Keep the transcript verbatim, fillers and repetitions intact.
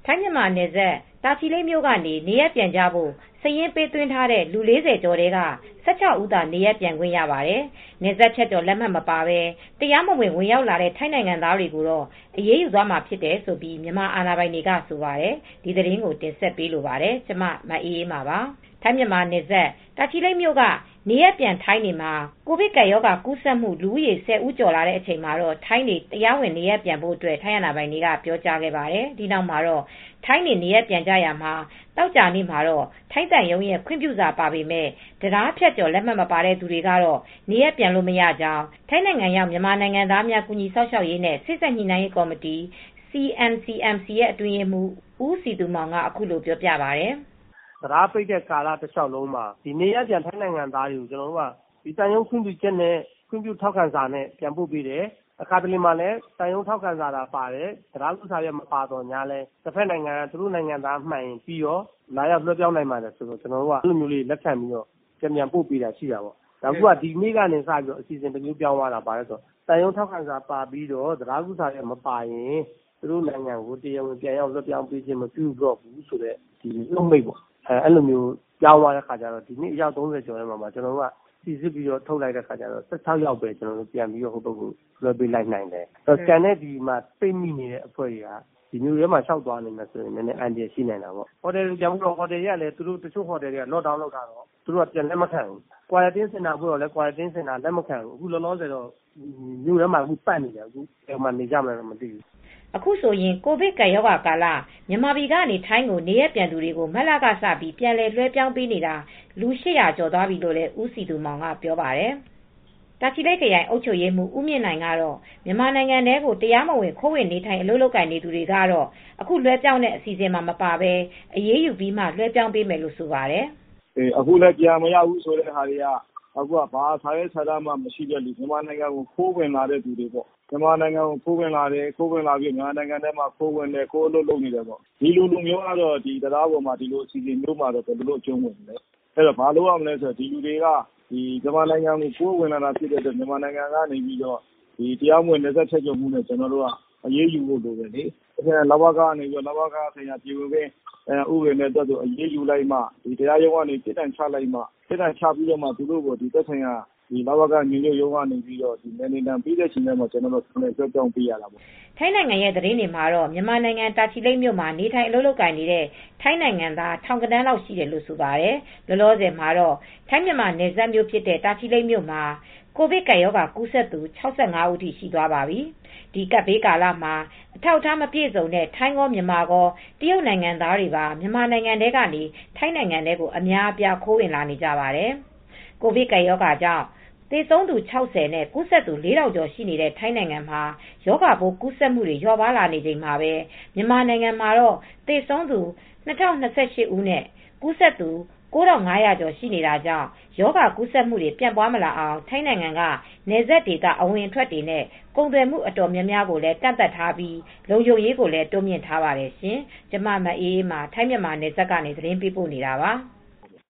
ထိုင်းမြန်မာနယ်စပ်တာချီလိတ်မြို့ကနေနေရပ်ပြန်ကြဖို့စာရင်းပေးသွင်းထားတဲ့လူ ၄၀ ကျော်ထဲက ၁၆ ဦးသာနေရပ်ပြန်ခွင့်ရပါတယ်။ နယ်စပ်ဖြတ်ကျော်လက်မှတ်မပါဘဲတရားမဝင်ဝင်ရောက်လာတဲ့ထိုင်းနိုင်ငံသားတွေကိုတော့အရေးယူသွားမှာဖြစ်တယ်လို့မြန်မာအာဏာပိုင်တွေကဆိုပါတယ်။ ဒီသတင်းကိုတင်ဆက်ပေးလိုပါတယ်။ ကျမမအေးအေးမာပါ။ ထိုင်းမြန်မာနယ်စပ်တာချီလိတ်မြို့ကနေရပ်ပြန်ထိုင်းတွေမှာကိုဗစ်ကပ်ရောဂါကူးစက်မှုလူဦးရေ ၁၀ ဦးကျော်လာတဲ့အချိန်မှာတော့ထိုင်းတွေတရားဝင်နေရပ်ပြန်ဖို့အတွက်ထိုင်းအာဏာပိုင်တွေကပြောကြားခဲ့ပါတယ်။ ဒီနောက်မှာတော့ထိုင်းတွေနေရပ်ပြန်ကြရာမှာသောကြာနေ့မှာတော့ထိုင်းသံရုံးရဲ့ခွင့်ပြုစာပါပေမဲ့တံတားဖြတ်ကျော်လက်မှတ်မပါတဲ့သူတွေကတော့နေရပ်ပြန်လို့မရကြောင်းထိုင်းနိုင်ငံရောက်မြန်မာနိုင်ငံသားများကူညီစောင့်ရှောက်ရေးနဲ့စေ့စပ်ညှိနှိုင်းရေးကော်မတီ စီ အမ် စီ အမ် စီ ရဲ့အတွင်းရေးမှူးဦးစည်သူမောင်ကအခုလိုပြောပြပါတယ်။ "တံတားပိတ်တဲ့ကာလတလျှောက်လုံးမှာနေရပ်ပြန်ထိုင်းနိုင်ငံသားတွေကိုကျနော်တို့ကသံရုံးခွင့်ပြုချက်နဲ့ခွင့်ပြုထောက်ခံစာနဲ့ပြန်ပို့ပေးတယ်။ တခါတလေမှာလည်းသံရုံးထောက်ခံစာသာပါတယ်တံတားကူးစာရွက်မပါသော်ငြားလည်းတဖက်နိုင်ငံကသူတို့နိုင်ငံသားမှန်ရင်ပြီးရောလာရောက်လွှဲပြောင်းနိုင်ပါတယ်ဆိုတော့ကျနော်တို့ကအဲလိုလေးလက်ခံပြီးတော့ပြန်ပြန်ပို့ပေးတာရှိတာပေါ့။အခုကဒီနေ့ကနေစပြီးအစီစဉ်တမျိုးပြောင်းသွားတာဘာလဲဆိုတော့သံရုံးထောက်ခံစာပါပြီးတော့တံတားကူးစာရွက်မပါရင်သူတို့နိုင်ငံကိုတရားဝင်ပြန်ရောက်လွှဲပြောင်းပေးခြင်းမပြုတော့ဘူးဆိုတဲ့ဒီနှုတ်မိတ်ပေါ့အဲလိုမျိုးပြောင်းသွားတဲ့အခါကျတော့ဒီနေ့အယောက်သုံးဆယ်ကျော်ထဲမှာကျနော်တို့ကစိစစ်ပြီးတော့ထုတ်လိုက်တဲ့အခါကျတော့၁၆ယောက်ပဲကျနော်တို့ပြန်ပြီးတော့ဟိုဘက်ကိုလွှဲပေးလိုက်နိုင်တယ်။ကျန်တဲ့ဒီမှာပိတ်မိနေတဲ့အဖွဲ့တွေကဒီမြို့ထဲမှာလျှောက်သွားနေမယ်ဆိုရင်လည်းအန္တရာယ်ရှိနိုင်တာပေါ့။ဟိုတယ်ပြန်ဖို့တော့ဟိုတယ်တွေကလည်းသူတို့တချို့ဟိုတယ်တွေက lock down လုပ်ထားတော့သူတို့ကပြန်လက်မခံဘူး။ quarantine center ဖွင့်တော့လည်း quarantine center လက်မခံဘူး။အခုလောလောဆယ်တော့မြို့ထဲမှာအခုပတ်နေတယ်အခုဘယ်မှာနေကြမလဲတော့မသိဘူး။ " အခုဆိုရင်ကိုဗစ်ကပ်ရောဂါကာလမြန်မာပြည်ကနေထိုင်းကိုနေရပ်ပြန်သူတွေကိုမတ်လကစပြီးပြန်လည်လွှဲပြောင်းပေးနေတာလူ ၈၀၀ ကျော်သွားပြီလို့လည်းဦးစည်သူမောင်ကပြောပါတယ်။ တာချီလိတ်ခရိုင်အုပ်ချုပ်ရေးမှူးဦးမြင့်နိုင်ကတော့မြန်မာနိုင်ငံထဲကိုတရားမဝင်ခိုးဝင်နေထိုင်အလုပ်လုပ်ကိုင်နေသူတွေကတော့အခုလွဲပြောင်းတဲ့အစီစဉ်မှာမပါဘဲအရေးယူပြီးမှလွဲပြောင်းပေးမယ်လို့ဆိုပါတယ်။ "အခုလည်းပြန်မရဘူးဆိုတဲ့ဟာတွေကအခုကဘာစာရွက်စာတမ်းမှမရှိတဲ့လူမြန်မာနိုင်ငံကိုခိုးဝင်လာတဲ့သူတွေပေါ့မြန်မာနိုင်ငံကိုခိုးဝင်လာတယ်ခိုးဝင်လာပြီးမြန်မာနိုင်ငံထဲမှာခိုးဝင်တယ်ခိုးအလုပ်လုပ်နေတယ်ပေါ့ဒီလူလူမျိုးကတော့ဒီတရားပေါ်မှာဒီလိုအစီအစဉ်မျိုးမှာတော့ဘယ်လိုအကျုံးဝင်မလဲအဲတော့ဘာလုပ်ရမလဲဆိုတော့ဒီလူတွေကဒီမြန်မာနိုင်ငံကိုခိုးဝင်လာတာဖြစ်တဲ့အတွက်မြန်မာနိုင်ငံကနေပြီးတော့ဒီတရားမဝင်နယ်စပ်ဖြတ်ကျော်မှုနဲ့ကျနော်တို့ကအရေးယူဖို့လိုတယ်လေ။လဝကကနေပြီးတော့လဝကဆိုင်ရာပြည်ဝင်ခွင့်ဥပဒေနဲ့တက်ဆိုအရေးယူလိုက်မှဒီတရားရုံးကနေပြစ်ဒဏ်ချလိုက်မှပြစ်ဒဏ်ချပြီးတော့မှသူတို့ကိုဒီသက်ဆိုင်ရာဒီလဝကညွှန်ချုပ်ရုံးကနေပြီးတော့ဒီနယ်မြေတံပြီးတဲ့အချိန်မှာကျနော်တို့ပြန်လည်လွှဲပြောင်းပေးရတာပေါ့။" ထိုင်းနိုင်ငံရဲ့သတင်းတွေမှာတော့မြန်မာနိုင်ငံတာချီလိတ်မြို့မှာနေထိုင်အလုပ်လုပ်ကိုင်နေတဲ့ထိုင်းနိုင်ငံသားထောင်ဂဏန်းလောက်ရှိတယ်လို့ဆိုပါတယ်။လောလောဆယ်မှာတော့ထိုင်းမြန်မာနယ်စပ်မြို့ဖြစ်တဲ့တာချီလိတ်မြို့မှာကိုဗစ်ကပ်ရောဂါကူးစက်သူ ၆၅ ဦးထိရှိသွားပါပြီ။ ဒီကပ်ဘေးကာလမှာအထောက်အထားမပြည့်စုံတဲ့ထိုင်းကောမြန်မာကောတရုတ်နိုင်ငံသားတွေပါမြန်မာနိုင်ငံထဲကနေထိုင်းနိုင်ငံထဲကိုအများအပြားခိုးဝင်လာနေကြပါတယ်။ ကိုဗစ်ကပ်ရောဂါကြောင့်သေဆုံးသူ ၆၀ နဲ့ ကူးစက်သူ ၄,၀၀၀ ကျော်ရှိနေတဲ့ထိုင်းနိုင်ငံမှာရောဂါပိုးကူးစက်မှုတွေလျော့ပါးလာနေချိန်မှာပဲမြန်မာနိုင်ငံမှာတော့သေဆုံးသူ ၂,၀၂၈ ဦးနဲ့ကူးစက်သူ ၉,၅၀၀ ကျော်ရှိနေတာကြောင့်ရောဂါကူးစက်မှုတွေပြန့်ပွားမလာအောင်ထိုင်းနိုင်ငံကနယ်စပ်ဒေသအဝင်အထွက်တွေနဲ့ကုန်သွယ်မှုအတော်များများကိုလည်းကန့်သတ်ထားပြီးလုံခြုံရေးကိုလည်းတိုးမြှင့်ထားပါတယ်ရှင်။ကျမမအေးအေးမာထိုင်းမြန်မာနယ်စပ်ကနေသတင်းပေးပို့နေတာပါ။